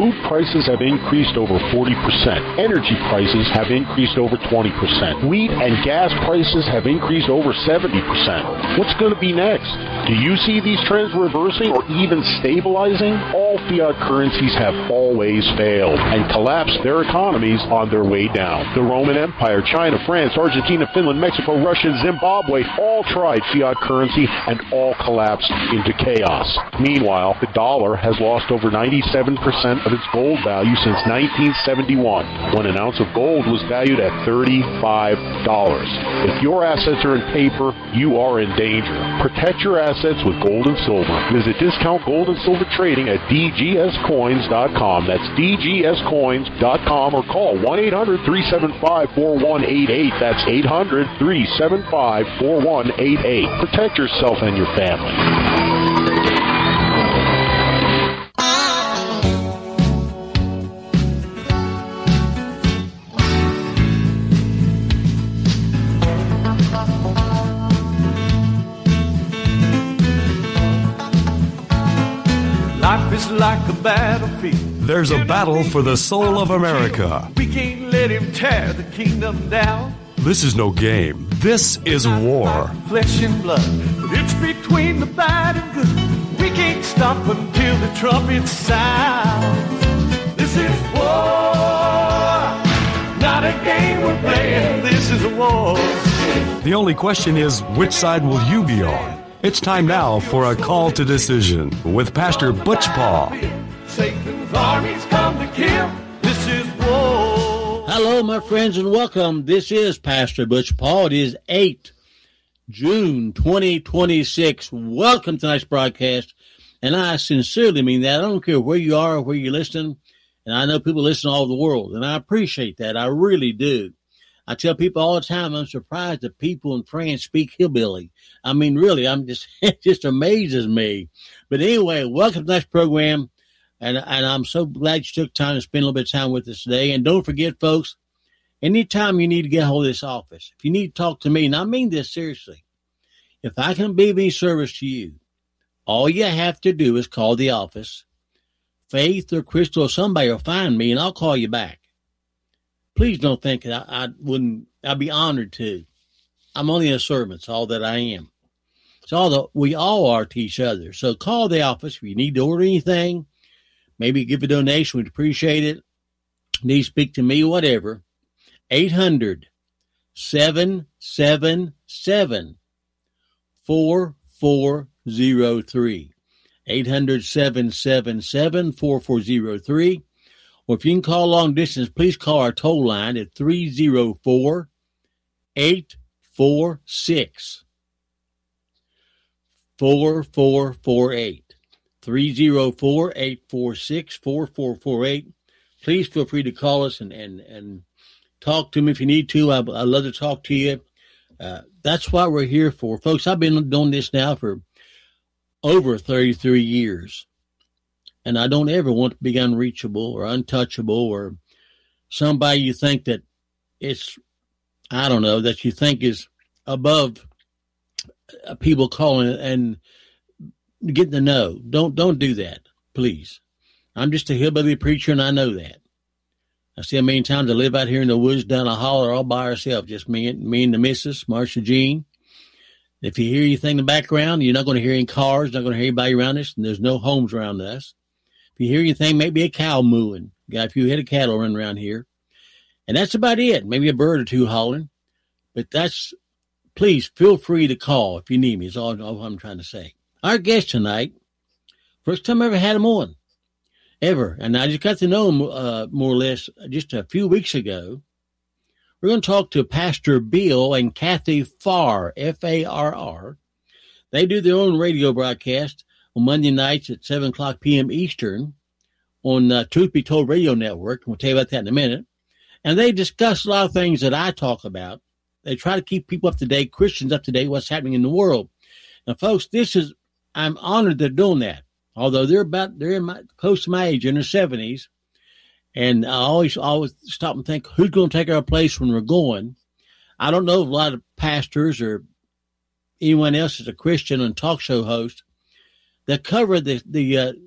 Food prices have increased over 40%. Energy prices have increased over 20%. Wheat and gas prices have increased over 70%. What's going to be next? Do you see these trends reversing or even stabilizing? All fiat currencies have always failed and collapsed their economies on their way down. The Roman Empire, China, France, Argentina, Finland, Mexico, Russia, Zimbabwe all tried fiat currency and all collapsed into chaos. Meanwhile, the dollar has lost over 97% of its gold value since 1971, when an ounce of gold was valued at $35. If your assets are in paper, you are in danger. Protect your assets with gold and silver. Visit Discount Gold and Silver Trading at dgscoins.com. That's dgscoins.com, or call 1-800-375-4188. That's 800-375-4188. Protect yourself and your family. Life is like a battlefield. There's a battle for the soul of America. We can't let him tear the kingdom down. This is no game. This is war. Flesh and blood, but it's between the bad and good. We can't stop until the trumpet sounds. This is war, not a game we're playing. This is a war. The only question is, which side will you be on? It's time now for a call to decision with Pastor Butch Paul. Satan's armies come to kill. This is war. Hello, my friends, and welcome. This is Pastor Butch Paul. It is 8 June 2026. Welcome to tonight's broadcast, and I sincerely mean that. I don't care where you are or where you're listening, and I know people listen all over the world, and I appreciate that. I really do. I tell people all the time, I'm surprised that people in France speak hillbilly. I mean, really, I'm just, it just amazes me. But anyway, welcome to tonight's program. And I'm so glad you took time to spend a little bit of time with us today. And don't forget, folks, anytime you need to get a hold of this office, if you need to talk to me, and I mean this seriously, if I can be of any service to you, all you have to do is call the office. Faith or Crystal or somebody will find me, and I'll call you back. Please don't think that I wouldn't. I'd be honored to. I'm only a servant. It's all that I am. It's all that we all are to each other. So call the office if you need to order anything. Maybe give a donation. We'd appreciate it. Need to speak to me, whatever. 800-777-4403. 800-777-4403. Or if you can call long distance, please call our toll line at 304-846-4448. 304-846-4448. Please feel free to call us and talk to me if you need to. I'd love to talk to you. That's what we're here for. Folks, I've been doing this now for over 33 years. And I don't ever want to be unreachable or untouchable or somebody you think that it's, I don't know, that you think is above people calling and getting to know. Don't do that, please. I'm just a hillbilly preacher, and I know that. I see how many times I live out here in the woods down a holler all by ourselves, just me and the missus, Marcia Jean. If you hear anything in the background, you're not going to hear any cars, not going to hear anybody around us, and there's no homes around us. If you hear anything, maybe a cow mooing. Got a few head of cattle running around here. And that's about it. Maybe a bird or two hollering. But please feel free to call if you need me. Is all I'm trying to say. Our guest tonight, first time I ever had him on. Ever. And I just got to know him more or less just a few weeks ago. We're going to talk to Pastor Bill and Kathy Farr, F-A-R-R. They do their own radio broadcast on Monday nights at 7 o'clock p.m. Eastern on Truth Be Told Radio Network. We'll tell you about that in a minute. And they discuss a lot of things that I talk about. They try to keep people up to date, Christians up to date, what's happening in the world. Now, folks, I'm honored they're doing that. Although they're close to my age, in their 70s. And I always stop and think, who's going to take our place when we're going? I don't know if a lot of pastors or anyone else is a Christian and talk show host that cover the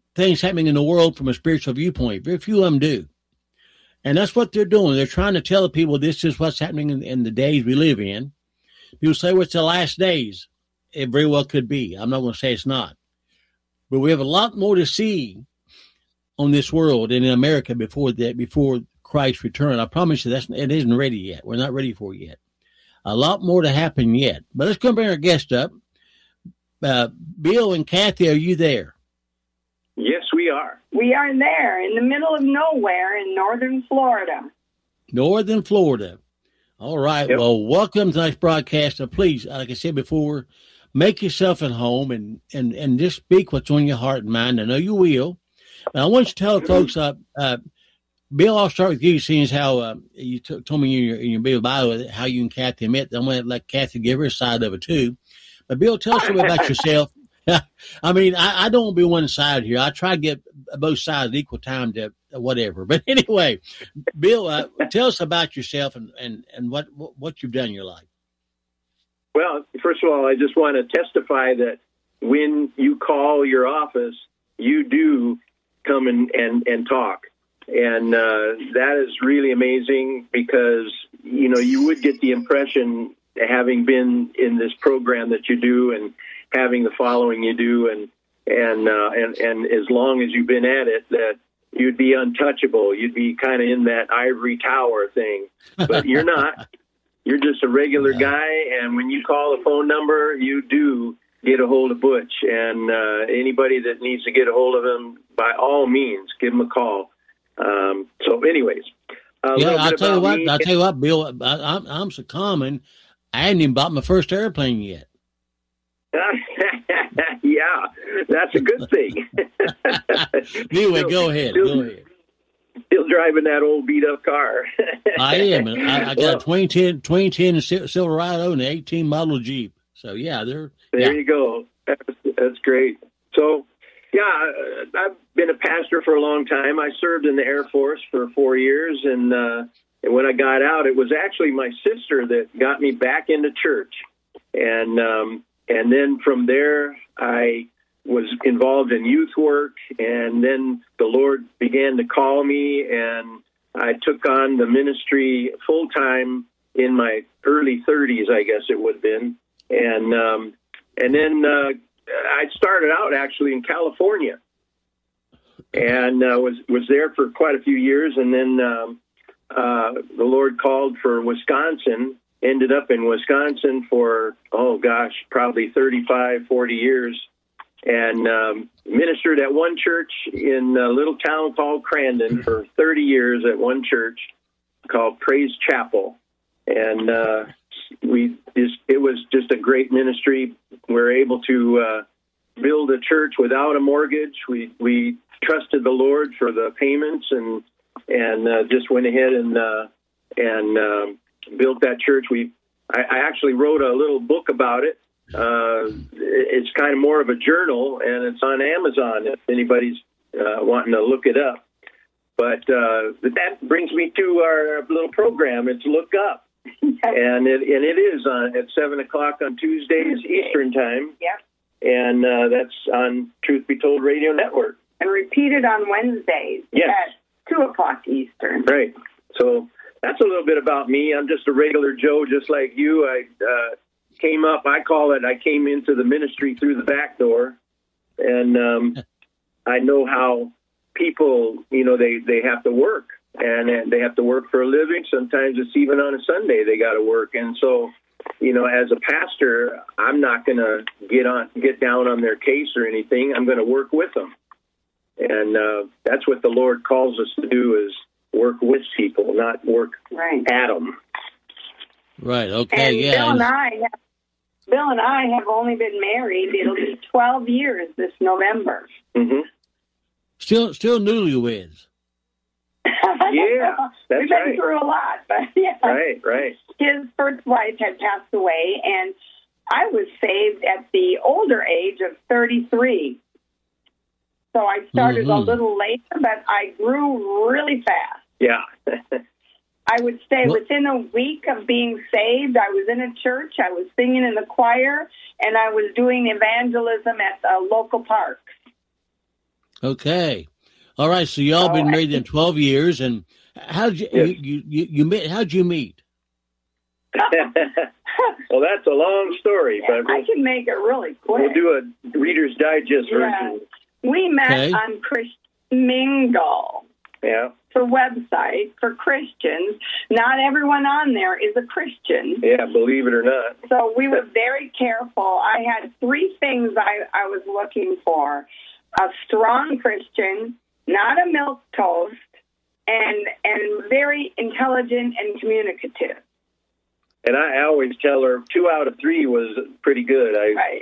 things happening in the world from a spiritual viewpoint. Very few of them do. And that's what they're doing. They're trying to tell the people this is what's happening in the days we live in. People say, well, it's the last days. It very well could be. I'm not going to say it's not. But we have a lot more to see on this world and in America before Christ's return. I promise you it isn't ready yet. We're not ready for it yet. A lot more to happen yet. But let's come bring our guest up. Bill and Kathy, are you there? Yes, we are. We are there in the middle of nowhere in northern Florida. Northern Florida. All right. Yep. Well, welcome to tonight's broadcast. And please, like I said before, make yourself at home and just speak what's on your heart and mind. I know you will. But I want you to tell the folks, Bill, I'll start with you, seeing as how you told me in your Bill bio how you and Kathy met. I'm going to let Kathy give her side of it, too. But, Bill, tell us a little bit about yourself. I mean, I don't want to be one side here. I try to get both sides equal time to whatever. But anyway, Bill, tell us about yourself and what you've done in your life. Well, first of all, I just want to testify that when you call your office, you do come and talk. And that is really amazing because, you would get the impression, having been in this program that you do and having the following you do, and as long as you've been at it, that you'd be untouchable. You'd be kind of in that ivory tower thing, but you're not. You're just a regular guy, and when you call a phone number, you do get a hold of Butch. And anybody that needs to get a hold of him, by all means, give him a call. So, anyways, I'll tell you what, Bill. I'm so common. I haven't even bought my first airplane yet. Yeah, that's a good thing. Anyway, go ahead. Still driving that old beat-up car. I am. I got a 2010 Silverado and an 18 model Jeep. So, yeah, there you go. That's great. So, yeah, I've been a pastor for a long time. I served in the Air Force for 4 years, and when I got out, it was actually my sister that got me back into church. And then from there, I was involved in youth work, and then the Lord began to call me, and I took on the ministry full-time in my early 30s, I guess it would have been. And then I started out actually in California, and was there for quite a few years, and then the Lord called for Wisconsin. Ended up in Wisconsin for, probably 35, 40 years, and ministered at one church in a little town called Crandon for 30 years at one church called Praise Chapel. And it was just a great ministry. We were able to build a church without a mortgage. We trusted the Lord for the payments and just went ahead and built that church. I actually wrote a little book about it. It's kind of more of a journal, and it's on Amazon if anybody's wanting to look it up. But that brings me to our little program. It's Look Up, and it is at 7:00 on Tuesdays Eastern Time. Yep. And that's on Truth Be Told Radio Network. And repeated on Wednesdays at 2:00 Eastern. Right. So that's a little bit about me. I'm just a regular Joe, just like you. I came into the ministry through the back door. And I know how people, they have to work. And they have to work for a living. Sometimes it's even on a Sunday they got to work. And so, as a pastor, I'm not going to get down on their case or anything. I'm going to work with them. And that's what the Lord calls us to do, is work with people, not work at them. Right. Okay. And yeah. Bill and I have only been married. It'll be 12 years this November. Mm-hmm. Still newlyweds. Yeah, that's We've been through a lot, but yeah. Right. His first wife had passed away, and I was saved at the older age of 33. So I started a little later, but I grew really fast. Yeah. I would say within a week of being saved, I was in a church, I was singing in the choir, and I was doing evangelism at a local park. Okay. All right. So y'all been married in 12 years, and how'd you meet? How'd you meet? Well, that's a long story, but I can make it really quick. We'll do a Reader's Digest version. We met on Christian Mingle. Yeah. It's a website for Christians. Not everyone on there is a Christian. Yeah, believe it or not. So we were very careful. I had 3 things I was looking for. A strong Christian, not a milquetoast, and very intelligent and communicative. And I always tell her 2 out of 3 was pretty good. Right.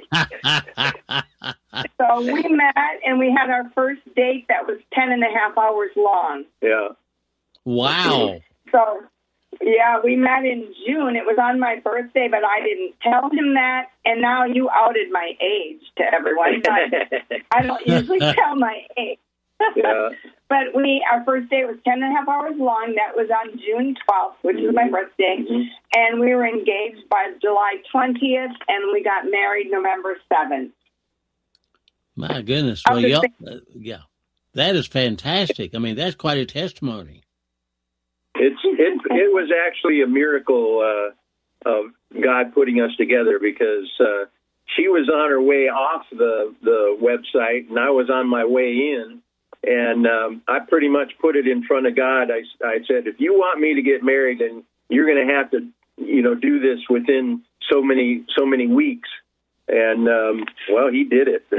So we met, and we had our first date that was 10.5 hours long. Yeah. Wow. So, yeah, we met in June. It was on my birthday, but I didn't tell him that. And now you outed my age to everyone. I don't usually tell my age. Yeah. But our first date was 10.5 hours long. That was on June 12th, which was my birthday. Mm-hmm. And we were engaged by July 20th, and we got married November 7th. My goodness. Well, yeah, that is fantastic. I mean, that's quite a testimony. It was actually a miracle of God putting us together, because she was on her way off the website, and I was on my way in. And I pretty much put it in front of God. I said, if you want me to get married, then you're going to have to, do this within so many weeks. And well, he did it.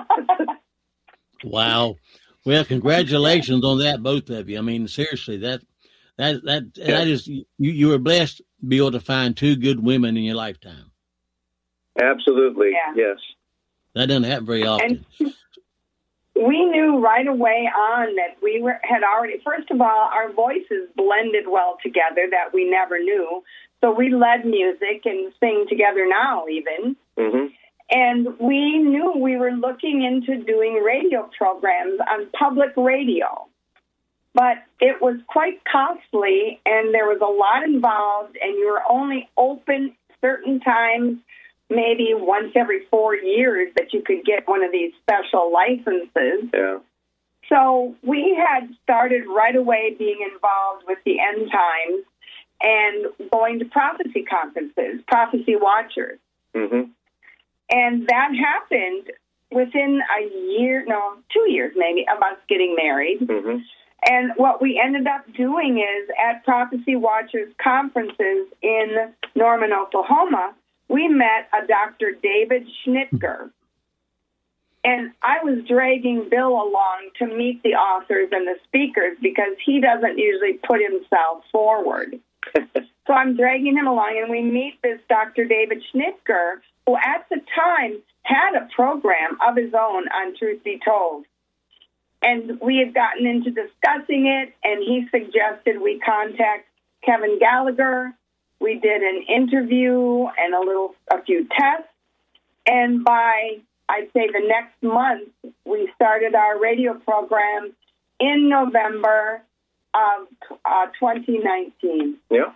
Wow. Well, congratulations on that, both of you. I mean, seriously, that is, you were blessed to be able to find 2 good women in your lifetime. Absolutely. Yeah. Yes. That doesn't happen very often. And we knew right away on that we had already, first of all, our voices blended well together that we never knew. So we led music and sing together now even. Mm-hmm. And we knew we were looking into doing radio programs on public radio. But it was quite costly, and there was a lot involved, and you were only open certain times, maybe once every 4 years, that you could get one of these special licenses. Yeah. So we had started right away being involved with the End Times and going to prophecy conferences, Prophecy Watchers. Mm-hmm. And that happened within 2 years maybe, of us getting married. Mm-hmm. And what we ended up doing is at Prophecy Watchers conferences in Norman, Oklahoma, we met a Dr. David Schnitger. And I was dragging Bill along to meet the authors and the speakers because he doesn't usually put himself forward. So I'm dragging him along, and we meet this Dr. David Schnitger, who at the time had a program of his own on Truth Be Told. And we had gotten into discussing it, and he suggested we contact Kevin Gallagher. We did an interview and a few tests. And by, I'd say, the next month, we started our radio program in November of 2019. Yeah.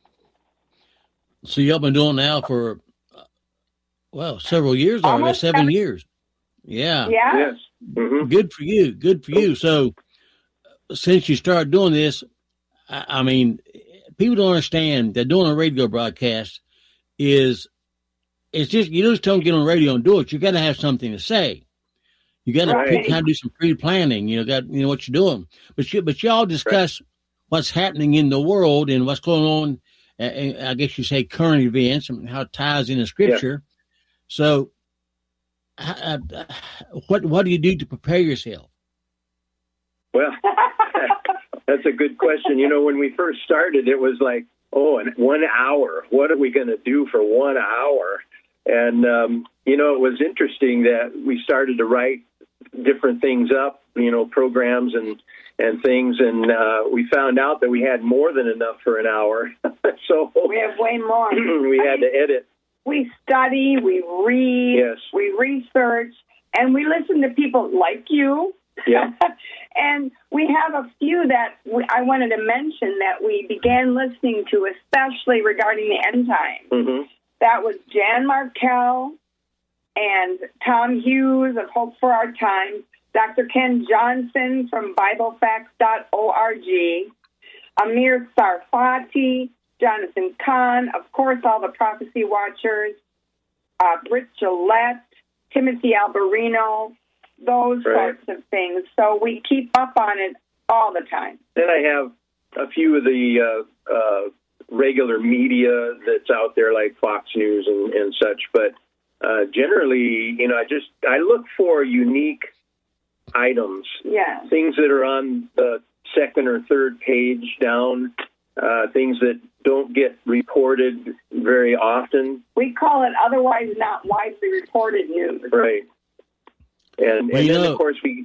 So y'all been doing it now for, several years already, Almost 7 years. Yeah. Yeah. Yes. Mm-hmm. Good for you. Good for you. So since you started doing this, I mean, people don't understand that doing a radio broadcast it's just, you just don't get on the radio and do it. You got to have something to say. You got to kind of do some pre-planning. You know what you're doing. But y'all discuss what's happening in the world and what's going on. I guess you say current events and how it ties into Scripture. Yeah. So, what do you do to prepare yourself? Well, that's a good question. When we first started, it was like, and 1 hour. What are we going to do for 1 hour? And, it was interesting that we started to write different things up, programs and things. And we found out that we had more than enough for an hour. So we have way more. We had to edit. We study, we read, we research, and we listen to people like you. Yeah. And we have a few that I wanted to mention that we began listening to, especially regarding the end times. Mm-hmm. That was Jan Markell and Tom Hughes of Hope for Our Times. Dr. Ken Johnson from BibleFacts.org, Amir Sarfati, Jonathan Kahn, of course, all the Prophecy Watchers, Britt Gillette, Timothy Alberino, those sorts of things. So we keep up on it all the time. Then I have a few of the regular media that's out there, like Fox News and such. But generally, I look for unique items, things that are on the second or third page down, things that don't get reported very often. We call it otherwise not widely reported news. Right. And then, of course, we...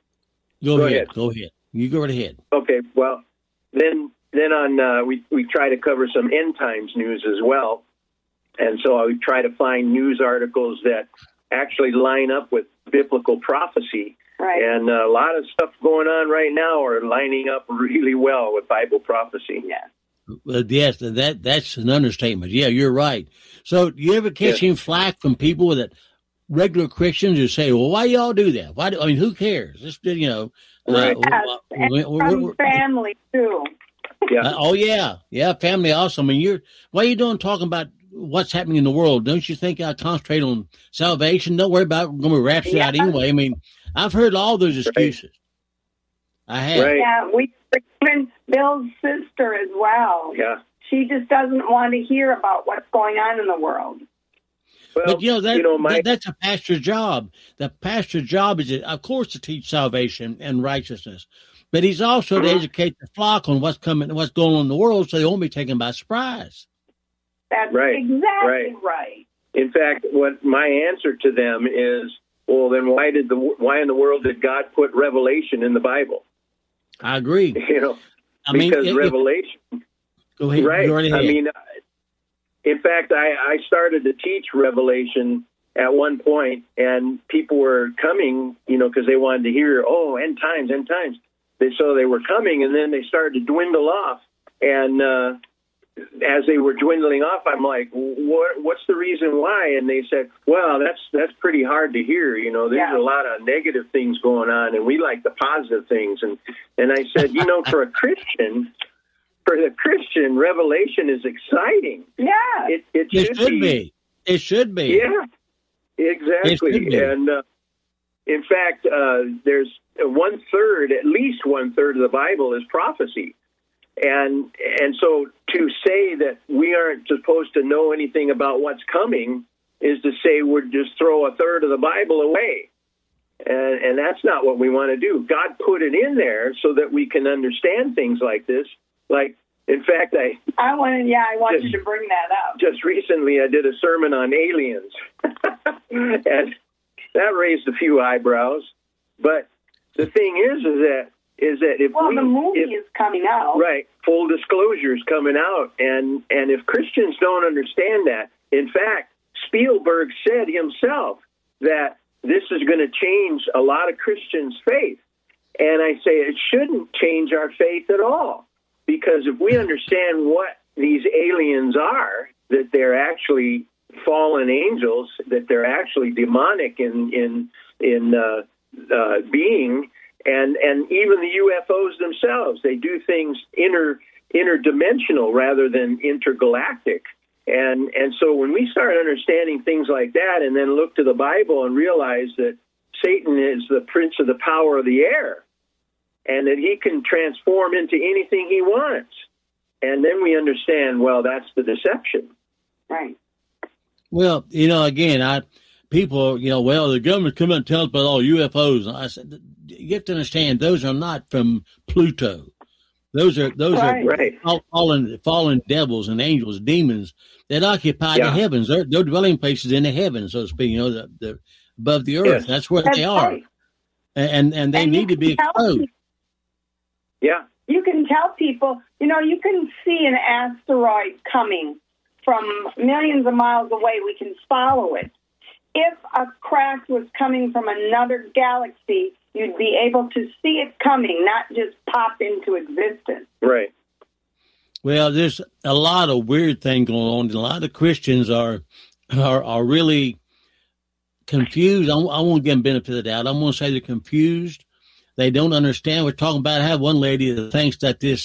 Go ahead. You go right ahead. Okay, well, then on we try to cover some end times news as well. And so I would try to find news articles that actually line up with biblical prophecy. Right. And a lot of stuff going on right now are lining up really well with Bible prophecy. Yeah. Well, yes, that's an understatement. Yeah, you're right. So do you ever catch any flack from people that regular Christians who say, well, why y'all do that? Who cares? Just, Right. And from family, too. Yeah. Yeah, family also. Why are you doing talking about what's happening in the world? Don't you think I concentrate on salvation? Don't worry about it. We're going to rapture out anyway. I've heard all those excuses. I have. Right. Yeah, even Bill's sister as well. Yeah. She just doesn't want to hear about what's going on in the world. Well, but that's a pastor's job. The pastor's job is, of course, to teach salvation and righteousness, but he's also to educate the flock on what's going on in the world, so they won't be taken by surprise. That's right. Exactly right. In fact, what my answer to them is, well, then why in the world did God put Revelation in the Bible? I agree. Because Revelation. Go ahead. Right. Go right ahead. In fact, I started to teach Revelation at one point, and people were coming, because they wanted to hear, end times. So they were coming, and then they started to dwindle off. And as they were dwindling off, I'm like, what's the reason why? And they said, well, that's pretty hard to hear. There's a lot of negative things going on, and we like the positive things. And I said, for the Christian, Revelation is exciting. Yeah. It should be. It should be. Yeah, exactly. And in fact, there's at least one third of the Bible is prophecy. And so to say that we aren't supposed to know anything about what's coming is to say we'd just throw a third of the Bible away. And that's not what we want to do. God put it in there so that we can understand things like this. Like, in fact, I want you to bring that up. Just recently, I did a sermon on aliens, and that raised a few eyebrows. But the thing is that if the movie is coming out, right? Full disclosure is coming out, and if Christians don't understand that, in fact, Spielberg said himself that this is going to change a lot of Christians' faith, and I say it shouldn't change our faith at all. Because if we understand what these aliens are, that they're actually fallen angels, that they're actually demonic in being, and even the UFOs themselves, they do things interdimensional rather than intergalactic. And so when we start understanding things like that, and then look to the Bible and realize that Satan is the prince of the power of the air, and that he can transform into anything he wants. And then we understand, well, that's the deception. Right. Well, again, people, the government come out and tell us about all UFOs. I said, you have to understand, those are not from Pluto. Those are fallen devils and angels, demons that occupy the heavens. They're dwelling places in the heavens, so to speak, the above the earth. Yes. That's where they are. Right. And they need to be exposed. Yeah. You can tell people, you can see an asteroid coming from millions of miles away. We can follow it. If a craft was coming from another galaxy, you'd be able to see it coming, not just pop into existence. Right. Well, there's a lot of weird thing going on. A lot of Christians are really confused. I won't give them benefit of the doubt. I'm going to say they're confused. They don't understand. We're talking about, I have one lady that thinks that this,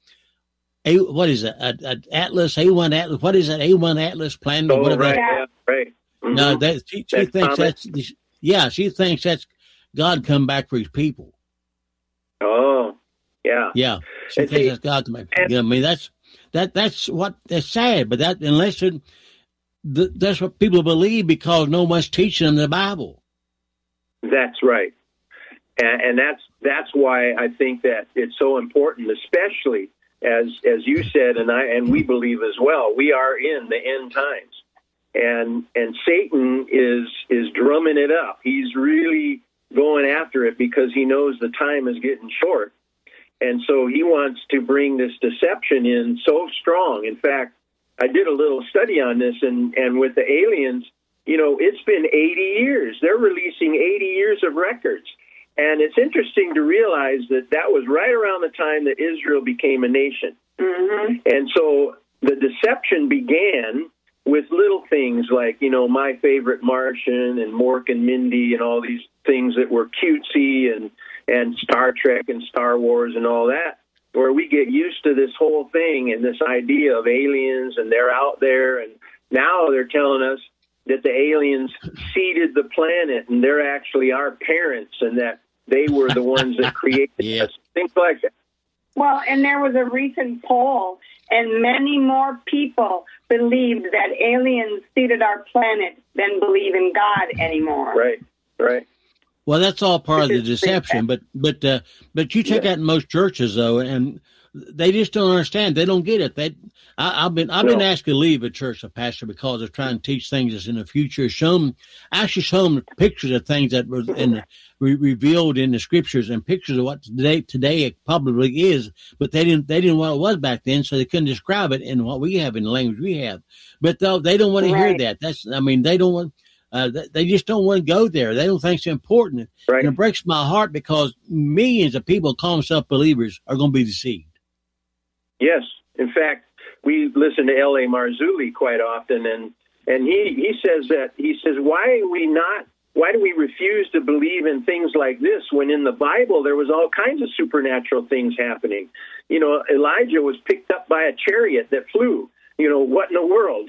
what is it? Atlas, A1 Atlas. What is that? A1 Atlas plan? Oh, right. Yeah, right. Mm-hmm. No, she thinks she thinks that's God come back for his people. Oh, yeah. Yeah. She thinks that's God come back. I mean, that's sad, but that's what people believe because no one's teaching them the Bible. That's right. And that's why I think that it's so important, especially as you said, and we believe as well, we are in the end times. And Satan is drumming it up. He's really going after it because he knows the time is getting short. And so he wants to bring this deception in so strong. In fact, I did a little study on this, and with the aliens, it's been 80 years. They're releasing 80 years of records. And it's interesting to realize that was right around the time that Israel became a nation. Mm-hmm. And so the deception began with little things like, My Favorite Martian and Mork and Mindy and all these things that were cutesy and Star Trek and Star Wars and all that, where we get used to this whole thing and this idea of aliens and they're out there. And now they're telling us that the aliens seeded the planet and they're actually our parents and that they were the ones that created us. Things like that. Well, and there was a recent poll, and many more people believed that aliens seeded our planet than believe in God anymore. Right. Well, that's all part of the deception, but you take that in most churches though, and they just don't understand. They don't get it. I've been asked to leave a church, a pastor, because of trying to teach things that's in the future. Show them pictures of things that were revealed in the scriptures and pictures of what today it probably is, but they didn't know what it was back then, so they couldn't describe it in what we have in the language we have. But though they don't want to hear that. They don't want. They just don't want to go there. They don't think it's important. Right. And it breaks my heart because millions of people call themselves believers are going to be deceived. Yes. In fact, we listen to L.A. Marzulli quite often, and he says, why do we refuse to believe in things like this when in the Bible there was all kinds of supernatural things happening? Elijah was picked up by a chariot that flew. What in the world?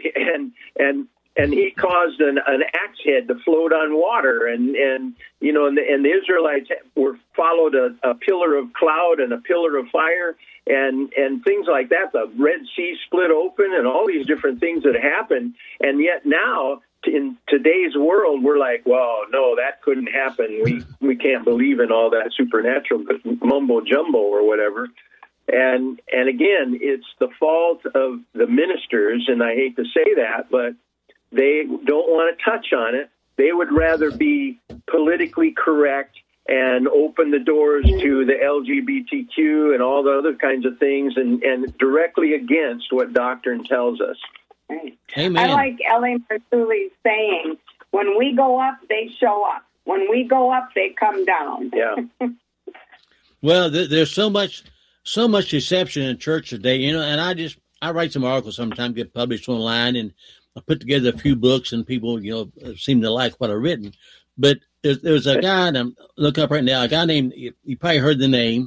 And he caused an axe head to float on water, and the Israelites were followed a pillar of cloud and a pillar of fire, and things like that. The Red Sea split open, and all these different things that happened. And yet now, in today's world, we're like, well, no, that couldn't happen. We can't believe in all that supernatural mumbo jumbo or whatever. And again, it's the fault of the ministers, and I hate to say that, but they don't want to touch on it. They would rather be politically correct and open the doors to the LGBTQ and all the other kinds of things and directly against what doctrine tells us. Amen. I like L.A. Marzulli's saying, when we go up, they show up. When we go up, they come down. Yeah. Well, there's so much deception in church today, and I write some articles sometimes, get published online, and I put together a few books, and people, seem to like what I've written. But there's a guy, and I'm looking up right now, a guy named, you probably heard the name,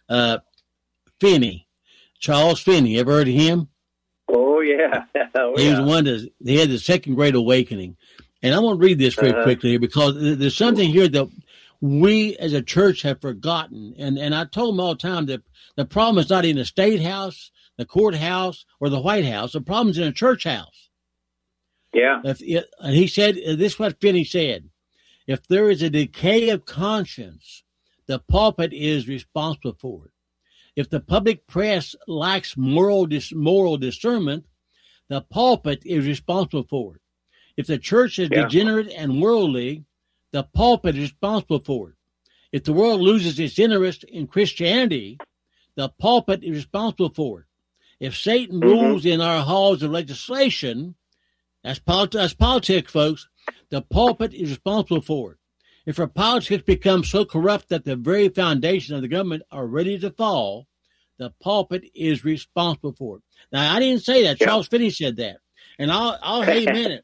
Finney, Charles Finney. Ever heard of him? Oh, yeah. He was one he had the Second Great Awakening. And I want to read this very quickly here because there's something here that we as a church have forgotten. And I told them all the time that the problem is not in the State House, the courthouse, or the White House. The problem's in a church house. Yeah. And he said, this is what Finney said, if there is a decay of conscience, the pulpit is responsible for it. If the public press lacks moral discernment, the pulpit is responsible for it. If the church is degenerate and worldly, the pulpit is responsible for it. If the world loses its interest in Christianity, the pulpit is responsible for it. If Satan rules in our halls of legislation, that's politics, folks, the pulpit is responsible for it. If our politics become so corrupt that the very foundation of the government are ready to fall, the pulpit is responsible for it. Now, I didn't say that. Charles Finney said that. And I'll amen it.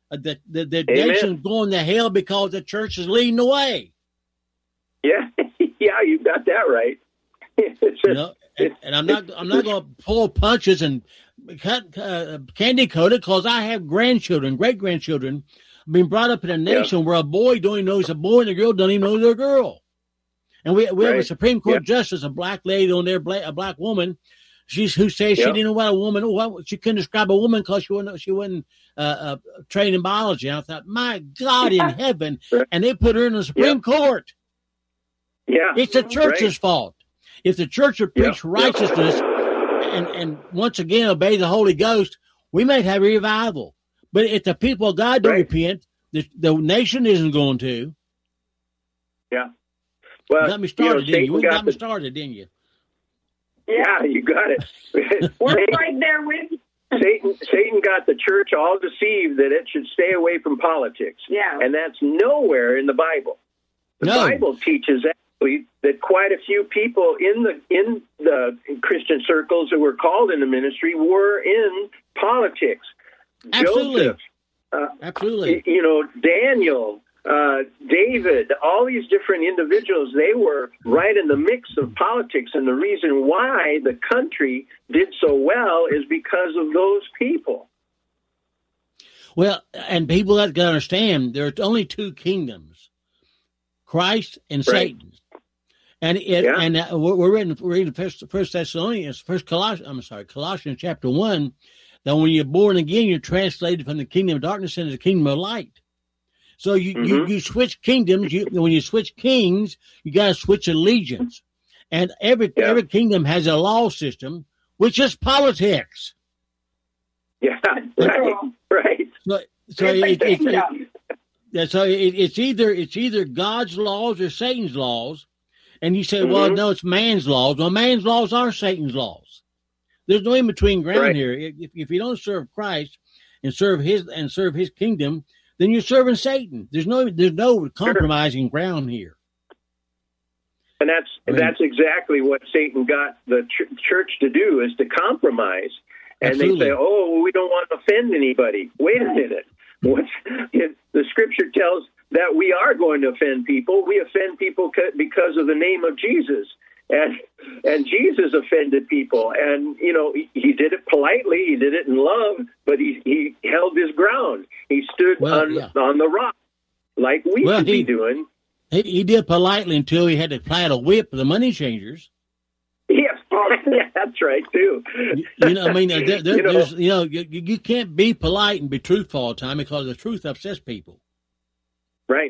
The nation's going to hell because the church is leading the way. Yeah, yeah, you got that right. And I'm not going to pull punches and candy coat it, because I have grandchildren, great grandchildren, being brought up in a nation where a boy don't even know he's a boy and a girl don't even know they're a girl. And we have a Supreme Court justice, a black lady on there, a black woman, who says she didn't know what a woman. She couldn't describe a woman because she wasn't trained in biology. And I thought, my God in heaven, and they put her in the Supreme Court. Yeah, it's the church's fault. If the church would preach righteousness and once again obey the Holy Ghost, we might have a revival. But if the people of God don't repent, the nation isn't going to. Yeah. Well, you got me started, didn't you? You got me started, didn't you? Yeah, you got it. We're right there with you. Satan got the church all deceived that it should stay away from politics. Yeah. And that's nowhere in the Bible. The Bible teaches actually that quite a few people in the Christian circles that were called into ministry were in politics. Absolutely. Joseph, Absolutely. Daniel, David, all these different individuals, they were right in the mix of politics. And the reason why the country did so well is because of those people. Well, and people have got to understand there are only two kingdoms, Christ and Satan. And we're reading Colossians chapter 1, that when you're born again, you're translated from the kingdom of darkness into the kingdom of light. So you switch kingdoms. When you switch kings, you got to switch allegiance. And every kingdom has a law system, which is politics. Yeah, right. So it's either God's laws or Satan's laws. And you say, well, no, it's man's laws. Well, man's laws are Satan's laws. There's no in between ground here. If you don't serve Christ and serve his kingdom, then you're serving Satan. There's no compromising ground here. And that's exactly what Satan got the church to do, is to compromise. And Absolutely. They say, oh, we don't want to offend anybody. Wait a minute. The scripture tells that we are going to offend people. We offend people because of the name of Jesus. And Jesus offended people. And, he did it politely. He did it in love, but he held his ground. He stood on the rock like we should be doing. He did politely until he had to plant a whip for the money changers. Yes, that's right, too. You can't be polite and be truthful all the time, because the truth upsets people. Right.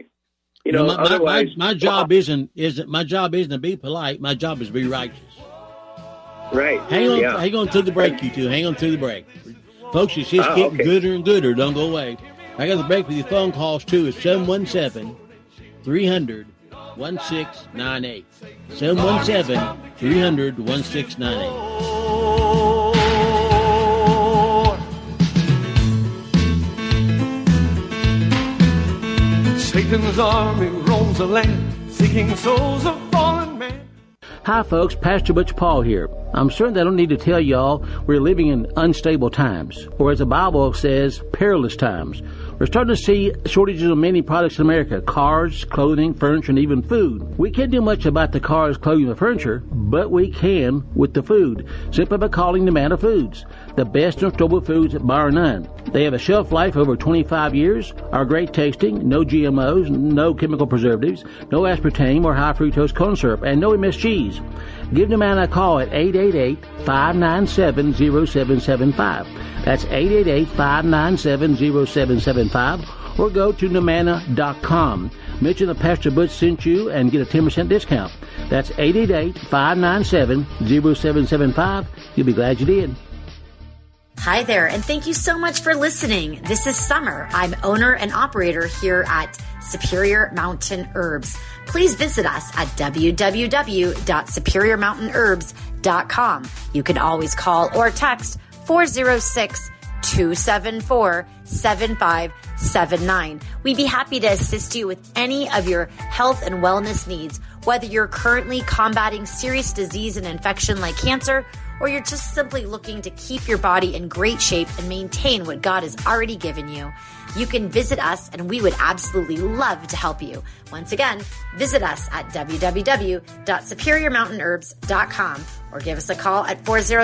My job isn't to be polite. My job is to be righteous. Right. Hang on to the break, you two. Hang on to the break. Folks, it's just getting gooder and gooder. Don't go away. I got the break with your phone calls, too. It's 717-300-1698. 717-300-1698. Satan's army roams the land, seeking souls of fallen man. Hi, folks. Pastor Butch Paul here. I'm certain that I don't need to tell y'all we're living in unstable times, or as the Bible says, perilous times. We're starting to see shortages of many products in America: cars, clothing, furniture, and even food. We can't do much about the cars, clothing, and furniture, but we can with the food, simply by calling Nomana Foods, the best in storable foods bar none. They have a shelf life over 25 years, are great tasting, no GMOs, no chemical preservatives, no aspartame or high fructose corn syrup, and no MSGs. Give Nomana a call at 888-597-0775. That's 888-597-0775, or go to Nomana.com. Mention that Pastor Butch sent you and get a 10% discount. That's 888-597-0775. You'll be glad you did. Hi there, and thank you so much for listening. This is Summer. I'm owner and operator here at Superior Mountain Herbs. Please visit us at www.superiormountainherbs.com. You can always call or text 406-274-7579. We'd be happy to assist you with any of your health and wellness needs, whether you're currently combating serious disease and infection like cancer, or you're just simply looking to keep your body in great shape and maintain what God has already given you. you can visit us and we would absolutely love to help you. Once again, visit us at www.superiormountainherbs.com or give us a call at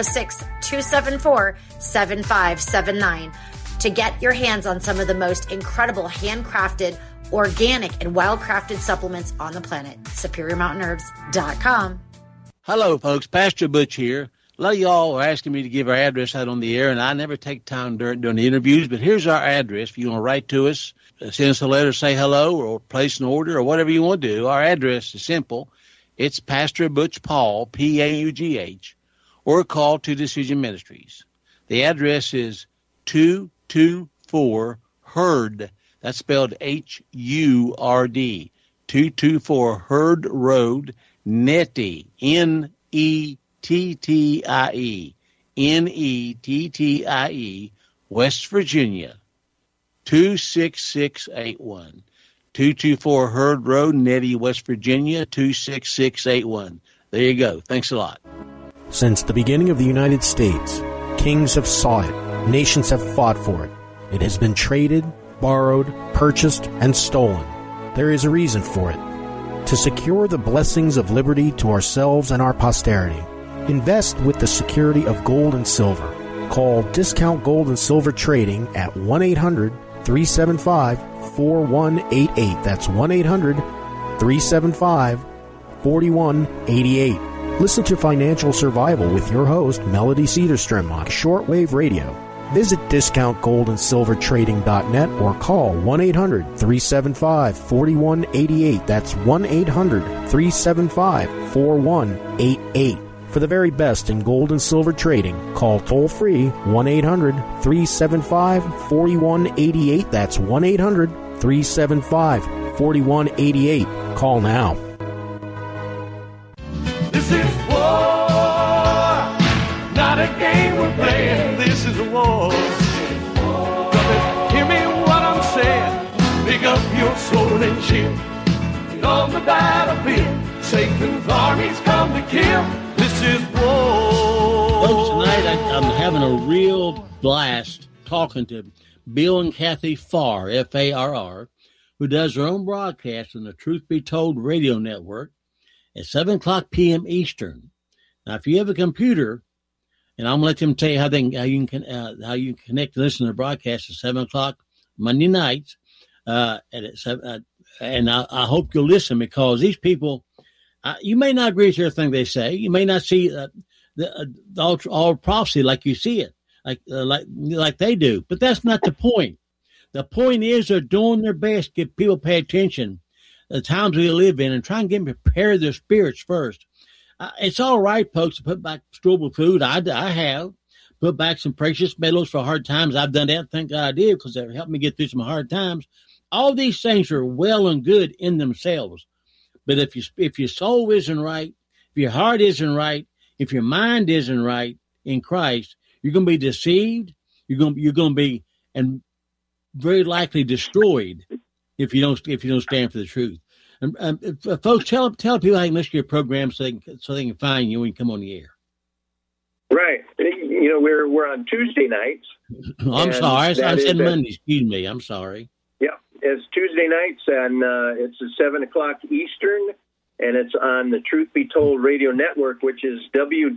406-274-7579 to get your hands on some of the most incredible handcrafted, organic, and well-crafted supplements on the planet. SuperiorMountainHerbs.com. Hello, folks. Pastor Butch here. A lot of y'all are asking me to give our address out on the air, and I never take time during the interviews, but here's our address. If you want to write to us, send us a letter, say hello, or place an order, or whatever you want to do, our address is simple. It's Pastor Butch Paul, P-A-U-G-H, or call to Decision Ministries. The address is 224 Hurd. That's spelled H-U-R-D. 224 Hurd Road, Nettie, N-E-T-T-I-E, N-E-T-T-I-E, West Virginia, 26681. 224 Hurd Road, Nettie, West Virginia, 26681. There you go. Thanks a lot. Since the beginning of the United States, kings have sought it, nations have fought for it. It has been traded, borrowed, purchased, and stolen. There is a reason for it. To secure the blessings of liberty to ourselves and our posterity, invest with the security of gold and silver. Call Discount Gold and Silver Trading at 1-800-375-4188. That's 1-800-375-4188. Listen to Financial Survival with your host, Melody Cedarstrom, on shortwave radio. Visit discountgoldandsilvertrading.net or call 1-800-375-4188. That's 1-800-375-4188. For the very best in gold and silver trading, call toll-free 1-800-375-4188. That's 1-800-375-4188. Call now. This is war, not a game we're playing. This is a war. Hear me what I'm saying. Pick up your sword and shield. Get on the battlefield. Satan's armies come to kill. This is war. Folks, tonight I'm having a real blast talking to Bill and Kathy Farr, F-A-R-R, who does their own broadcast on the Truth Be Told radio network at 7 o'clock p.m. Eastern. Now, if you have a computer, and I'm going to let them tell you how you can connect to listen to the broadcast at 7 o'clock Monday nights, and I hope you'll listen, because these people, you may not agree with everything they say. You may not see all prophecy like you see it, like they do. But that's not the point. The point is they're doing their best to get people to pay attention the times we live in and try and get them to prepare their spirits first. It's all right, folks, to put back storeable food. I have put back some precious metals for hard times. I've done that. Thank God I did, because they've helped me get through some hard times. All these things are well and good in themselves. But if your soul isn't right, if your heart isn't right, if your mind isn't right in Christ, you're going to be deceived. You're going to be and very likely destroyed if you don't stand for the truth. And folks, tell people how you can listen to your program so they can find you when you come on the air. Right. You know, we're on Tuesday nights. I'm sorry. I said Monday. Excuse me. I'm sorry. Yeah, it's Tuesday nights, and it's at 7 o'clock Eastern, and it's on the Truth Be Told radio network, which is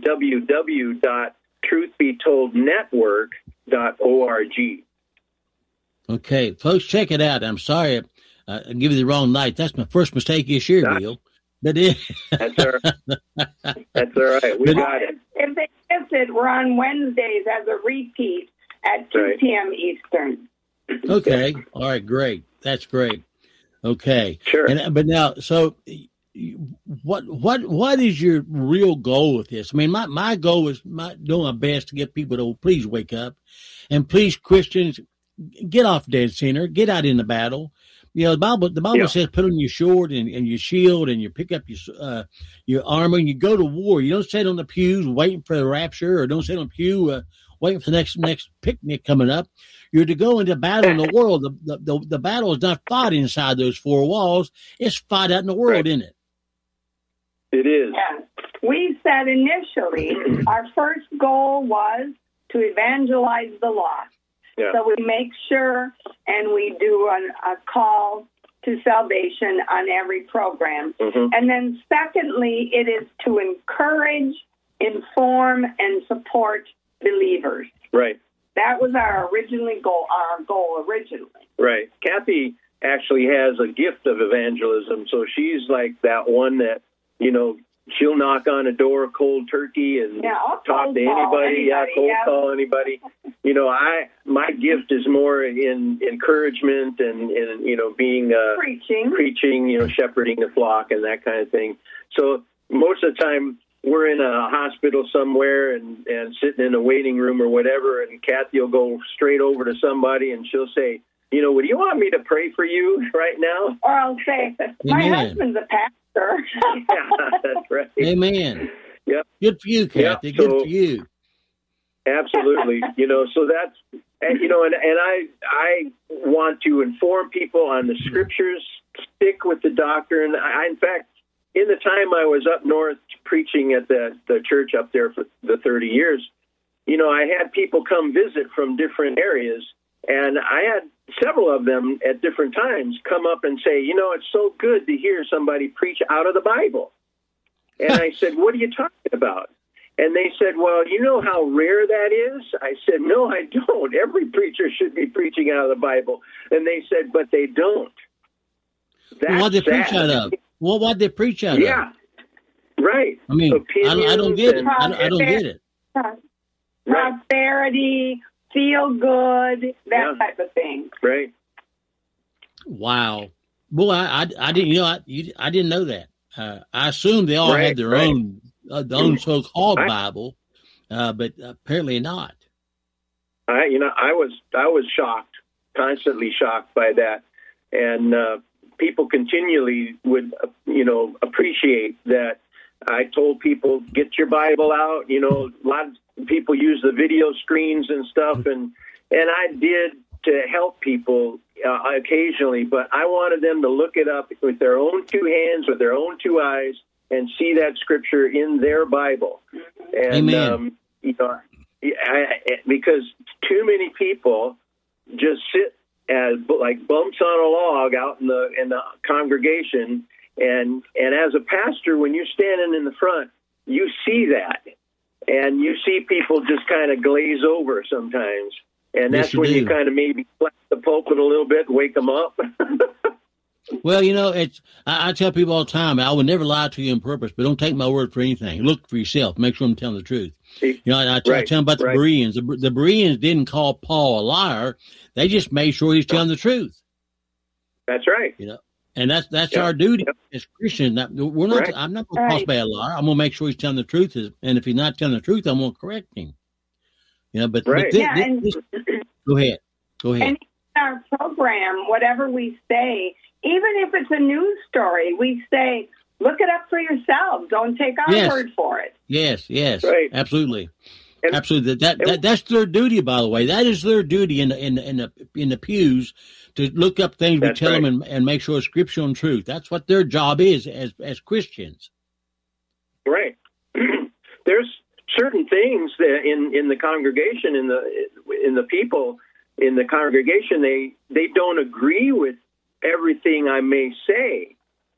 www.truthbetoldnetwork.org. Okay, folks, check it out. I'm sorry I give you the wrong night. That's my first mistake this year, Bill. But that's all right. That's all right. We got it. If they missed it, we're on Wednesdays as a repeat at 2 p.m. Eastern. Okay. All right. Great. That's great. Okay. Sure. But now, so what is your real goal with this? I mean, my goal is doing my best to get people to please wake up, and please, Christians, get off dead center, get out in the battle. You know, the Bible says put on your sword and your shield, and you pick up your armor, and you go to war. You don't sit on the pews waiting for the rapture, or don't sit on the pew waiting for the next picnic coming up. You're to go into battle in the world. The battle is not fought inside those four walls. It's fought out in the world, isn't it? It is. Yeah. We said initially our first goal was to evangelize the lost. Yeah. So we make sure and we do a call to salvation on every program. Mm-hmm. And then secondly, it is to encourage, inform, and support believers. Right. That was our goal originally. Right. Kathy actually has a gift of evangelism, so she's like that one that, she'll knock on a door cold turkey and talk to anybody. Cold call anybody. My gift is more in encouragement and being preaching, shepherding the flock and that kind of thing. So most of the time we're in a hospital somewhere and sitting in a waiting room or whatever, and Kathy will go straight over to somebody and she'll say, would you want me to pray for you right now? Or I'll say, my husband's a pastor. Yeah, that's right. Amen. Yep. Good for you, Kathy. Yep. Good for you. Absolutely. So that's, and I want to inform people on the scriptures, stick with the doctrine. In fact, in the time I was up north preaching at the church up there for the 30 years, I had people come visit from different areas, and I had several of them at different times come up and say, it's so good to hear somebody preach out of the Bible. And I said, what are you talking about? And they said, well, you know how rare that is? I said, no, I don't. Every preacher should be preaching out of the Bible. And they said, but they don't. What did they preach out of? Well, what did they preach out of? Yeah, right. I mean, I don't get it. I don't get it. Prosperity, feel good, that type of thing. Right. Wow. Boy, I didn't, I didn't know that. I assumed they all had their own so-called Bible, but apparently not. I was shocked, constantly shocked by that, and people continually would, appreciate that. I told people, get your Bible out. A lot of people use the video screens and stuff, and I did to help people occasionally, but I wanted them to look it up with their own two hands, with their own two eyes, and see that scripture in their Bible. And, Amen. Because too many people just sit as like bumps on a log out in the congregation. And as a pastor, when you're standing in the front, you see that, and you see people just kind of glaze over sometimes. And that's when you kind of maybe flex the pulpit a little bit and wake them up. Well, I tell people all the time, I would never lie to you on purpose, but don't take my word for anything. Look for yourself. Make sure I'm telling the truth. I tell them about the Bereans. The Bereans didn't call Paul a liar. They just made sure he's telling the truth. That's right. And that's our duty as Christians. We're not. I'm not going to call somebody a liar. I'm going to make sure he's telling the truth. And if he's not telling the truth, I'm going to correct him. But go ahead. And in our program, whatever we say, even if it's a news story, we say, look it up for yourself. Don't take our word for it. Yes, right. Absolutely. Absolutely. That's their duty, by the way. That is their duty in the pews, to look up things we tell them and make sure it's scriptural and truth. That's what their job is as Christians. Right. There's certain things that in the congregation, in the people in the congregation, they don't agree with everything I may say.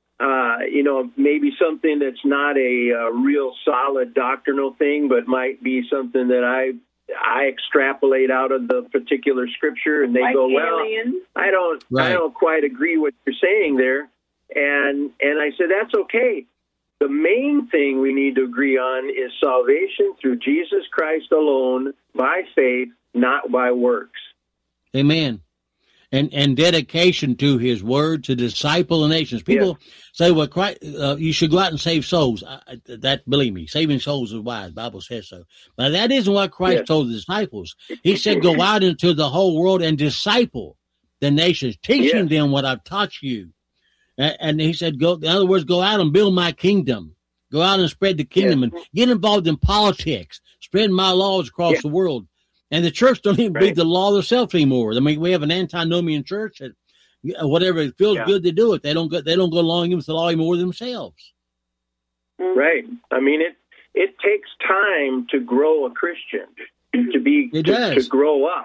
Maybe something that's not a real solid doctrinal thing, but might be something that I extrapolate out of the particular scripture, and they go, well, I don't quite agree what you're saying there. And I said, that's okay. The main thing we need to agree on is salvation through Jesus Christ alone, by faith, not by works. Amen. And dedication to his word, to disciple the nations. People say, well, Christ, you should go out and save souls. Believe me, saving souls is wise. The Bible says so. But that isn't what Christ told the disciples. He said, go out into the whole world and disciple the nations, teaching them what I've taught you. And he said, in other words, go out and build my kingdom. Go out and spread the kingdom and get involved in politics, spread my laws across the world. And the church don't even believe the law themselves anymore. I mean, we have an antinomian church that whatever it feels good, they do it. They don't go along with the law anymore themselves. Right. I mean, it takes time to grow a Christian, to grow up.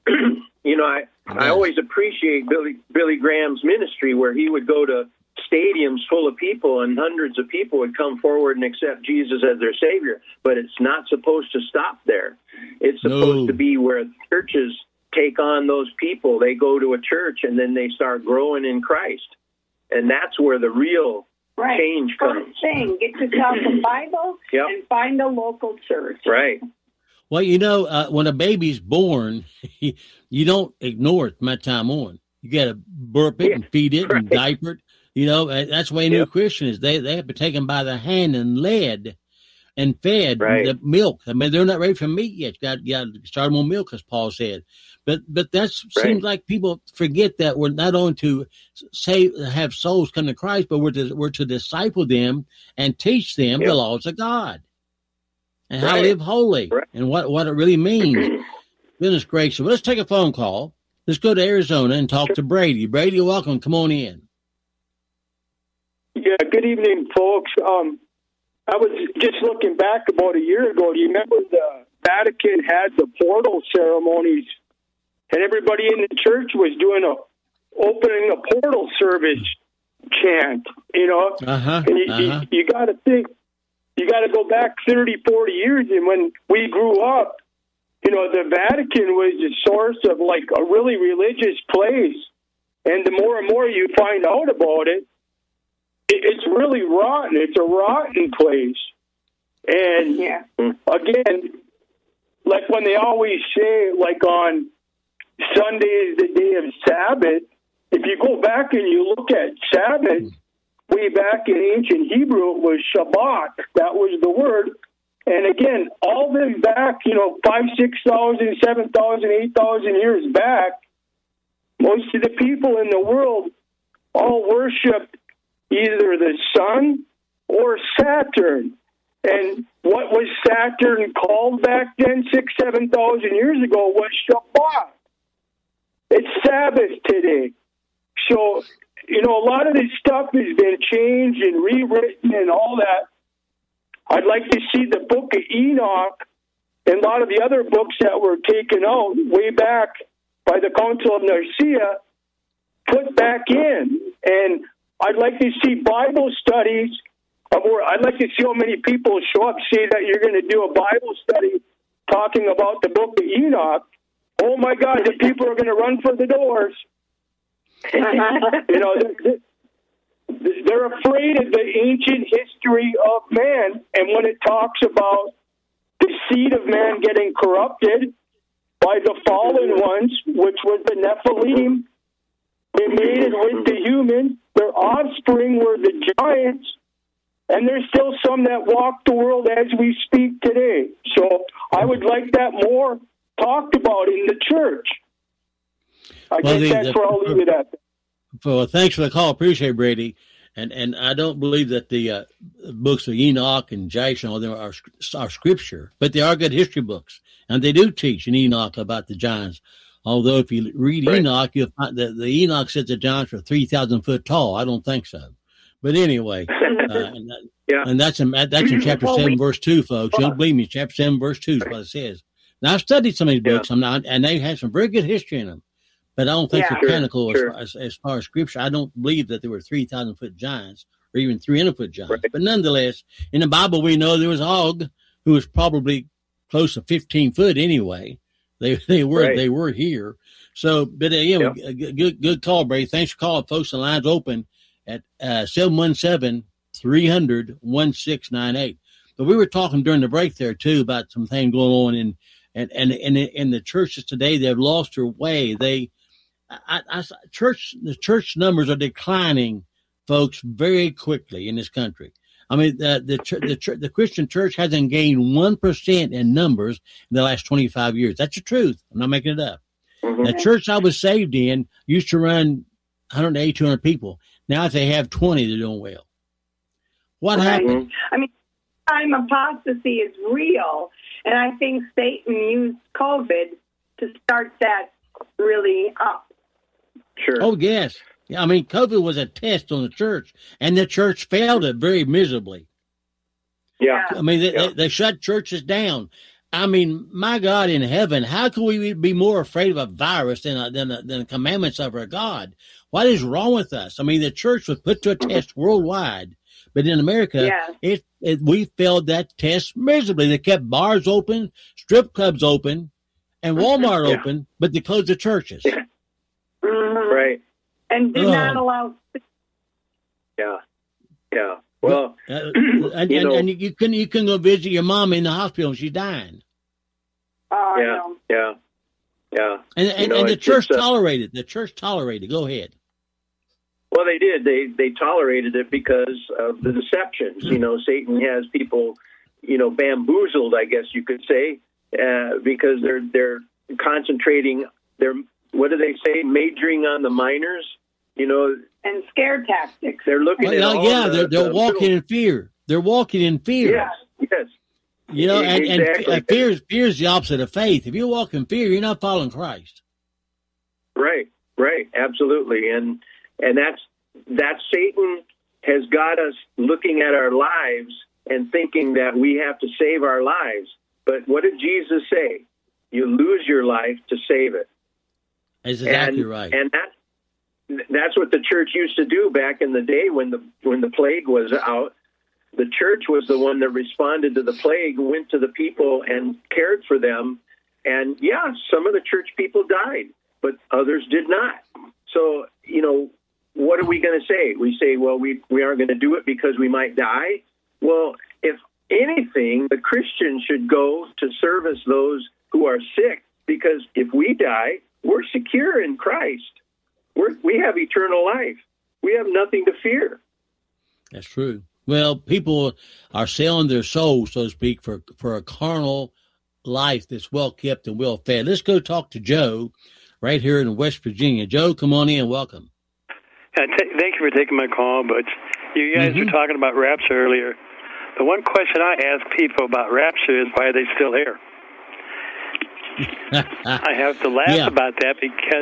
I always appreciate Billy Graham's ministry, where he would go to stadiums full of people and hundreds of people would come forward and accept Jesus as their Savior. But it's not supposed to stop there. It's supposed to be where churches take on those people. They go to a church and then they start growing in Christ. And that's where the real change comes. First thing, get yourself a Bible and find a local church. Right. Well, when a baby's born, you don't ignore it from that time on. You got to burp it and feed it and diaper it. That's the way a new Christian is. They have to take them by the hand and led and fed the milk. I mean, they're not ready for meat yet. You got to start them on milk, as Paul said. But that seems like people forget that we're not only to have souls come to Christ, but we're to disciple them and teach them the laws of God and how to live holy and what it really means. Goodness gracious. Well, let's take a phone call. Let's go to Arizona and talk to Brady. Brady, you're welcome. Come on in. Yeah, good evening, folks. I was just looking back about a year ago. Do you remember the Vatican had the portal ceremonies, and everybody in the church was doing opening a portal service chant, And you got to think, you got to go back 30, 40 years, and when we grew up, the Vatican was the source of like a really religious place, and the more and more you find out about it, it's really rotten. It's a rotten place. And again, like when they always say, like on Sunday is the day of Sabbath, if you go back and you look at Sabbath, way back in ancient Hebrew, it was Shabbat. That was the word. And again, all this back, 5,000, 6,000, 7,000, 8,000 years back, most of the people in the world all worshiped either the sun or Saturn. And what was Saturn called back then, 6,000, 7,000 years ago, was Shabbat. It's Sabbath today. So, a lot of this stuff has been changed and rewritten and all that. I'd like to see the book of Enoch and a lot of the other books that were taken out way back by the Council of Nicaea put back in. And I'd like to see Bible studies. I'd like to see how many people show up, say that you're going to do a Bible study talking about the book of Enoch. Oh, my God, the people are going to run for the doors. They're afraid of the ancient history of man. And when it talks about the seed of man getting corrupted by the fallen ones, which was the Nephilim, they mated with the humans. Their offspring were the giants. And there's still some that walk the world as we speak today. So I would like that more talked about in the church. I guess that's where I'll leave it at. Well, thanks for the call. Appreciate it, Brady. And I don't believe that the books of Enoch and Jasher and all them are scripture, but they are good history books. And they do teach in Enoch about the giants. Although if you read Enoch, you'll find that the Enoch said the giants were 3,000 foot tall. I don't think so. But anyway, and that's in chapter 7, verse 2, folks. You don't believe me. Chapter 7, verse 2 is what it says. Now, I've studied some of these books, and they have some very good history in them. But I don't think they're canonical as far as scripture. I don't believe that there were 3,000 foot giants or even 300 foot giants. Right. But nonetheless, in the Bible, we know there was Og, who was probably close to 15 foot anyway. They were here. So, but good call, Brady. Thanks for calling, folks. The line's open at 717-300-1698. But we were talking during the break there too about some things going on in the churches today. They've lost their way. The church numbers are declining, folks, very quickly in this country. I mean, the Christian church hasn't gained 1% in numbers in the last 25 years. That's the truth. I'm not making it up. Mm-hmm. The church I was saved in used to run 180, 200 people. Now, if they have 20, they're doing well. What happened? I mean, time apostasy is real, and I think Satan used COVID to start that really up. Sure. Oh, yes. I mean, COVID was a test on the church, and the church failed it very miserably. Yeah. I mean, they shut churches down. I mean, my God in heaven, how can we be more afraid of a virus than the commandments of our God? What is wrong with us? I mean, the church was put to a test worldwide, but in America, we failed that test miserably. They kept bars open, strip clubs open, and Walmart open, but they closed the churches. Right. And did not allow. Yeah. Well, and you couldn't go visit your mom in the hospital. She's dying. Oh, yeah. And the church tolerated. The church tolerated. Go ahead. Well, they did. They tolerated it because of the deceptions. Satan has people, bamboozled, I guess you could say, because they're concentrating. What do they say? Majoring on the minors. And scare tactics. They're looking at all they're walking in fear. They're walking in fear. Yes. Exactly. And fear is the opposite of faith. If you walk in fear, you're not following Christ. Right, absolutely, and that's Satan has got us looking at our lives and thinking that we have to save our lives. But what did Jesus say? You lose your life to save it. That's exactly right. And that's what the church used to do back in the day when the plague was out. The church was the one that responded to the plague, went to the people and cared for them. And some of the church people died, but others did not. So, what are we going to say? We say, well, we aren't going to do it because we might die. Well, if anything, the Christian should go to service those who are sick, because if we die, we're secure in Christ. We have eternal life. We have nothing to fear. That's true. Well, people are selling their souls, so to speak, for a carnal life that's well kept and well fed. Let's go talk to Joe right here in West Virginia. Joe, come on in. Welcome. Thank you for taking my call, but you guys were talking about rapture earlier. The one question I ask people about rapture is, why are they still here? I have to laugh about that because,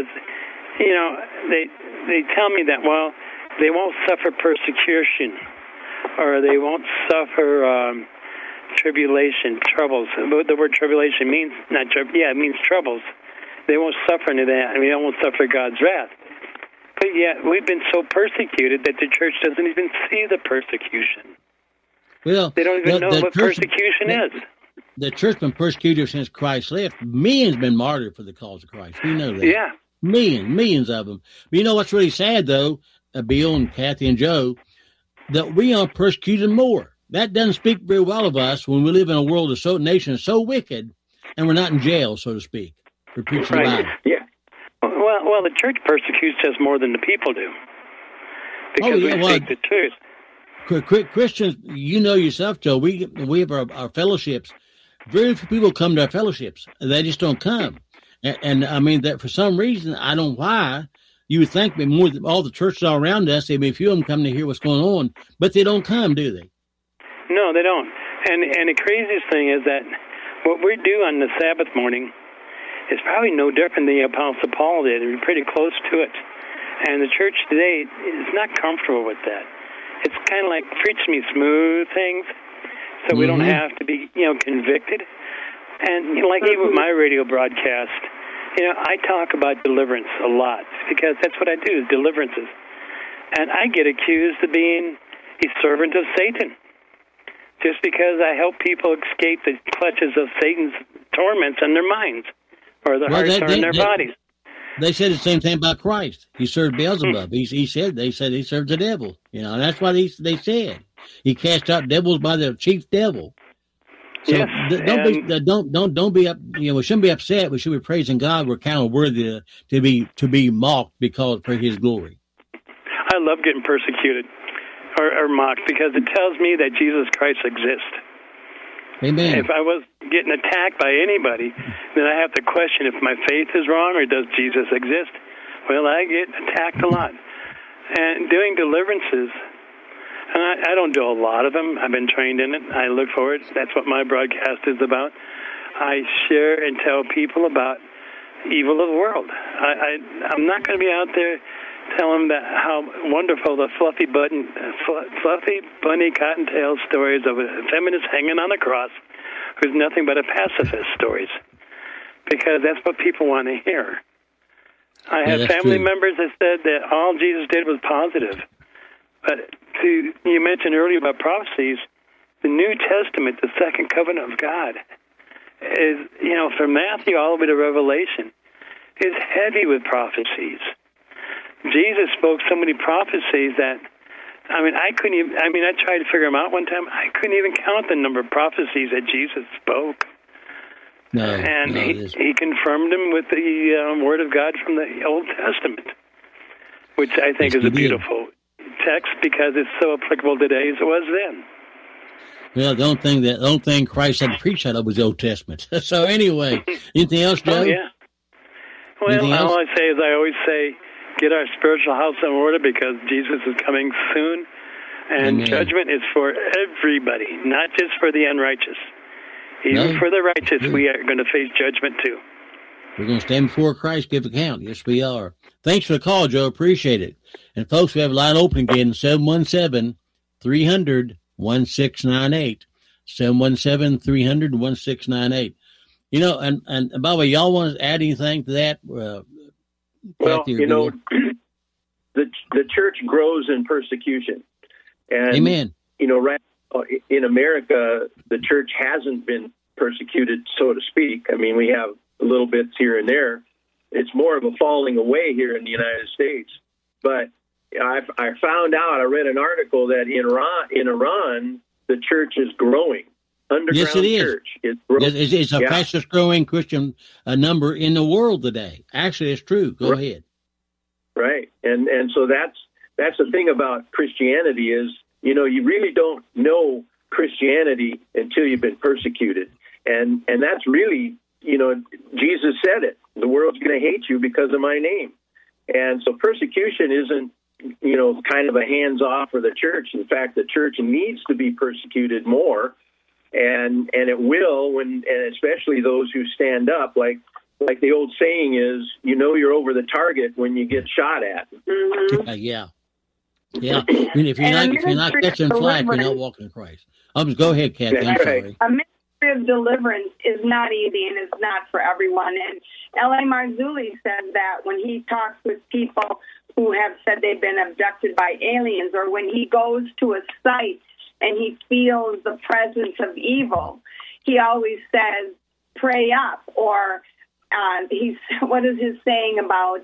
they tell me that, well, they won't suffer persecution, or they won't suffer tribulation, troubles. The word tribulation means it means troubles. They won't suffer into that. I mean, they won't suffer God's wrath. But yet, we've been so persecuted that the church doesn't even see the persecution. Well, they don't even know what persecution is. The church been persecuted since Christ left. Millions been martyred for the cause of Christ. We know that. Yeah. Millions of them. But you know what's really sad, though, Bill and Kathy and Joe, that we are persecuted more. That doesn't speak very well of us when we live in a world of nations so wicked, and we're not in jail, so to speak, for preaching the Bible. Yeah. Well, the church persecutes us more than the people do, because we take the truth. Christians, you know yourself, Joe, we have our fellowships. Very few people come to our fellowships. They just don't come. And I mean, that for some reason, I don't know why, you would think that more all the churches all around us, there'd be a few of them come to hear what's going on, but they don't come, do they? No, they don't. And the craziest thing is that what we do on the Sabbath morning is probably no different than the Apostle Paul did. We're pretty close to it. And the church today is not comfortable with that. It's kind of like preach me smooth things, so we don't have to be, convicted. And like even with my radio broadcast, I talk about deliverance a lot because that's what I do, is deliverances. And I get accused of being a servant of Satan just because I help people escape the clutches of Satan's torments in their minds or the hearts or in their bodies. They said the same thing about Christ. He served Beelzebub. They said he served the devil. And that's what they said. He cast out devils by the chief devil. So don't be up. We shouldn't be upset. We should be praising God. We're kind of worthy to be mocked because for His glory. I love getting persecuted or mocked because it tells me that Jesus Christ exists. Amen. If I was getting attacked by anybody, then I have to question if my faith is wrong or does Jesus exist. Well, I get attacked a lot. And doing deliverances, and I don't do a lot of them. I've been trained in it. I look forward. That's what my broadcast is about. I share and tell people about evil of the world. I'm not going to be out there telling them how wonderful the fluffy bunny cottontail stories of a feminist hanging on a cross who's nothing but a pacifist stories, because that's what people want to hear. I have family members that said that all Jesus did was positive. But you mentioned earlier about prophecies, the New Testament, the second covenant of God, is, from Matthew all the way to Revelation, is heavy with prophecies. Jesus spoke so many prophecies that, I tried to figure them out one time. I couldn't even count the number of prophecies that Jesus spoke. He confirmed them with the Word of God from the Old Testament, which I think is a beautiful text because it's so applicable today as it was then. Well, the only thing Christ had to preach out of was the Old Testament. So anyway, anything else, Joe? Oh, yeah. Well, all I say is I always say, get our spiritual house in order because Jesus is coming soon, and judgment is for everybody, not just for the unrighteous. Even for the righteous, we are going to face judgment too. We're going to stand before Christ, give account. Yes, we are. Thanks for the call, Joe. Appreciate it. And folks, we have a line open again, 717-300-1698. 717-300-1698. And by the way, y'all want to add anything to that? Well, the church grows in persecution. And, amen. Right in America, the church hasn't been persecuted, so to speak. I mean, we have little bits here and there. It's more of a falling away here in the United States. But I found out, I read an article that in Iran, the church is growing. Underground yes, it is. Church is growing. It's the fastest growing Christian number in the world today. Actually, it's true. Go ahead. Right. And so that's the thing about Christianity is, you really don't know Christianity until you've been persecuted. And that's really, Jesus said it. The world's going to hate you because of my name. And so persecution isn't, kind of a hands-off for the church. In fact, the church needs to be persecuted more. And it will, and especially those who stand up, like the old saying is, you're over the target when you get shot at. Mm-hmm. Yeah. I mean, if you're not catching flack, you're not walking in Christ. Go ahead, Kathy. I'm sorry. A ministry of deliverance is not easy and it's not for everyone. And L.A. Marzulli says that when he talks with people who have said they've been abducted by aliens, or when he goes to a site and he feels the presence of evil, he always says, pray up. Or what is his saying about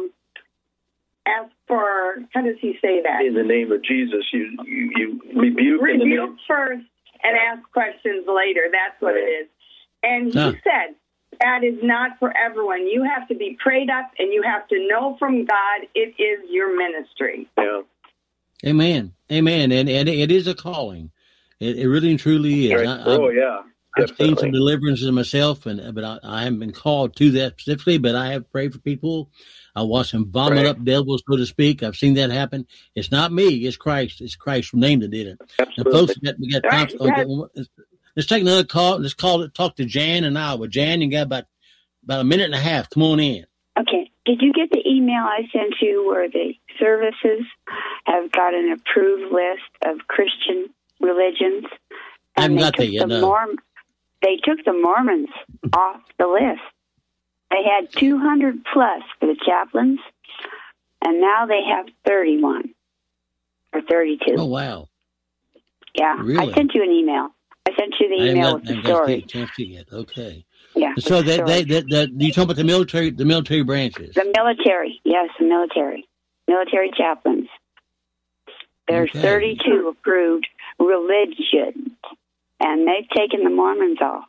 ask for, how does he say that? In the name of Jesus, you rebuke in the name. First and ask questions later. That's what it is. And he said, that is not for everyone. You have to be prayed up and you have to know from God it is your ministry. Yeah. Amen. And it is a calling. It really and truly is. Right. I've seen some deliverances myself, but I haven't been called to that specifically, but I have prayed for people. I watched them vomit up devils, so to speak. I've seen that happen. It's not me. It's Christ. It's Christ's name that did it. Absolutely. And folks, we got time. Let's take another call. Let's talk to Jan in Iowa. Jan, you got about a minute and a half. Come on in. Okay. Did you get the email I sent you where the services have got an approved list of Christian religions? I haven't got that yet, no. They took the Mormons off the list. They had 200 plus for the chaplains, and now they have 31 or 32. Oh, wow. Yeah. Really? I sent you an email. I sent you the email with the story. Okay. Yeah. So you talking about the military branches? The military, yes, the military chaplains. There's 32 approved religions, and they've taken the Mormons off.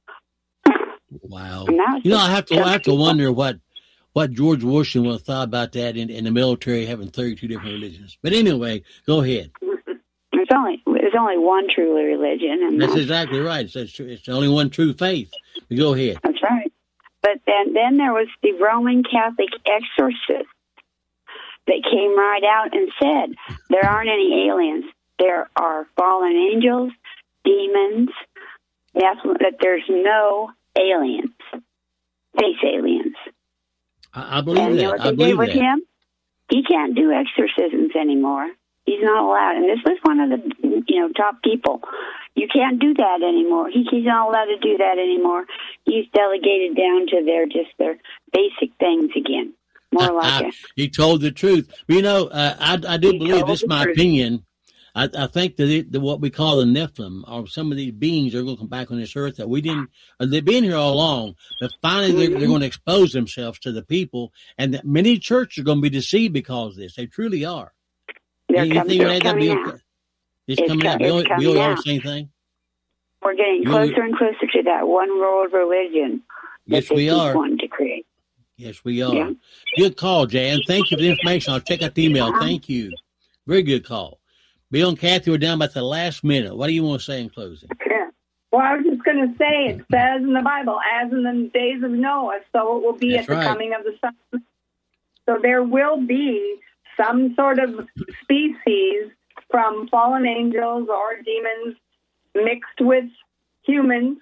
Wow. I have to wonder what George Washington would have thought about that in the military having 32 different religions. But anyway, go ahead. There's only one true religion, and that's exactly right. It's only one true faith. Go ahead. That's right. But then there was the Roman Catholic exorcist that came right out and said there aren't any aliens. There are fallen angels, demons. That there's no aliens, face aliens. I believe and that. You know what I they believe did with that. him? He can't do exorcisms anymore. He's not allowed. And this was one of the top people You can't do that anymore. He's not allowed to do that anymore. He's delegated down to their basic things again. More like it. He told the truth. You know, I do believe, this is my opinion, I think that what we call the Nephilim, or some of these beings are going to come back on this earth that we didn't, they've been here all along, but finally they're going to expose themselves to the people, and that many churches are going to be deceived because of this. They truly are. They're coming out. It's coming out. We all the same thing. We're getting closer and closer to that one world religion. Yes, we are. Wanting to create. Yes, we are. Yeah. Good call, Jan. Thank you for the information. I'll check out the email. Thank you. Very good call. Bill and Kathy, we're down about the last minute. What do you want to say in closing? Yeah. Well, I was just going to say, it says in the Bible, as in the days of Noah, so it will be at the coming of the Son. So there will be some sort of species from fallen angels or demons mixed with humans,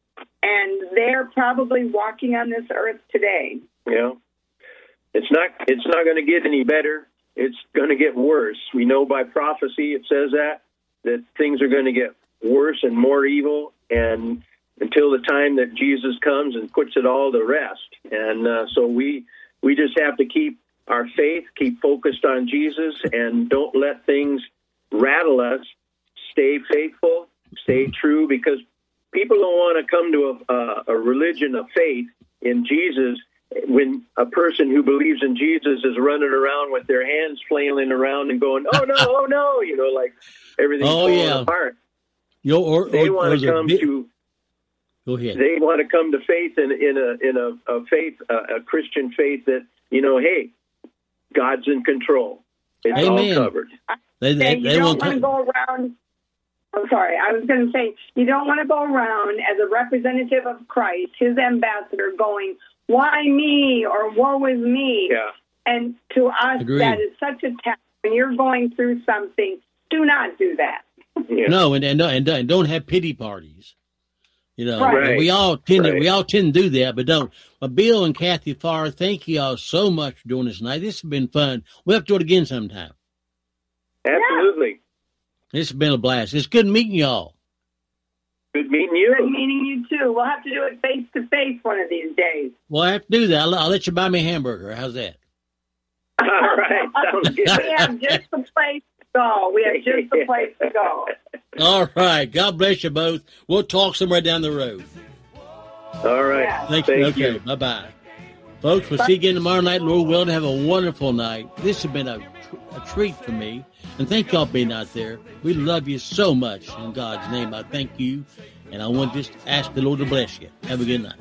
and they're probably walking on this earth today. Yeah. It's not going to get any better. It's going to get worse. We know by prophecy it says that things are going to get worse and more evil, and until the time that Jesus comes and puts it all to rest. And so we just have to keep our faith, keep focused on Jesus, and don't let things rattle us. Stay faithful, stay true, because people don't want to come to a religion of faith in Jesus when a person who believes in Jesus is running around with their hands flailing around and going, oh no, you know, like everything's falling apart. They want to come to. Go ahead. They want to come to faith in a faith, a Christian faith that, you know, hey, God's in control. It's all covered. You don't want to go around. I'm sorry. I was going to say, you don't want to go around as a representative of Christ, his ambassador, going, why me, or woe is me? Yeah. And to us, Agreed. that is such a task. When you're going through something, do not do that. Yeah. No, and don't have pity parties. You know, Right. we all tend to do that, but don't. But Bill and Kathy Farr, thank you all so much for doing this tonight. This has been fun. We'll have to do it again sometime. Absolutely. This has been a blast. It's good meeting y'all. Good meeting you. Good meeting you, too. We'll have to do it face-to-face one of these days. Well, I have to do that. I'll let you buy me a hamburger. How's that? All right. Sounds good. We have just the place to go. We have just the place to go. All right. God bless you both. We'll talk somewhere down the road. All right. Yeah. Thank you. Bye-bye. Folks, we'll see you again tomorrow night. Lord willing, have a wonderful night. This has been a treat for me. And thank y'all for being out there. We love you so much. In God's name, I thank you. And I want to just ask the Lord to bless you. Have a good night.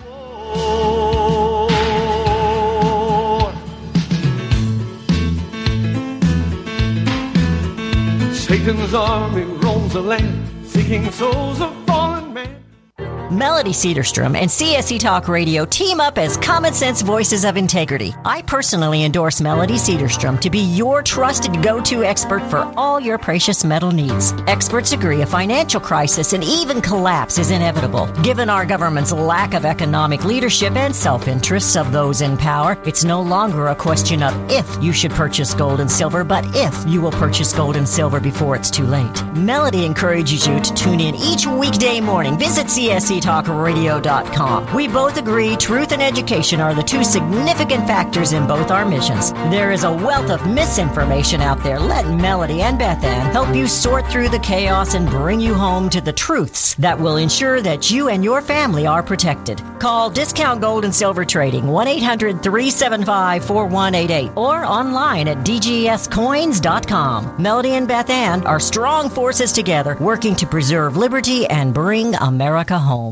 Satan's army roams the land, seeking souls of fallen men. Melody Cedarstrom and CSC Talk Radio team up as common sense voices of integrity. I personally endorse Melody Cedarstrom to be your trusted go-to expert for all your precious metal needs. Experts agree a financial crisis and even collapse is inevitable. Given our government's lack of economic leadership and self-interests of those in power, it's no longer a question of if you should purchase gold and silver, but if you will purchase gold and silver before it's too late. Melody encourages you to tune in each weekday morning. Visit CSCTalkRadio.com. We both agree truth and education are the two significant factors in both our missions. There is a wealth of misinformation out there. Let Melody and Beth Ann help you sort through the chaos and bring you home to the truths that will ensure that you and your family are protected. Call Discount Gold and Silver Trading 1-800-375-4188 or online at dgscoins.com. Melody and Beth Ann are strong forces together working to preserve liberty and bring America home.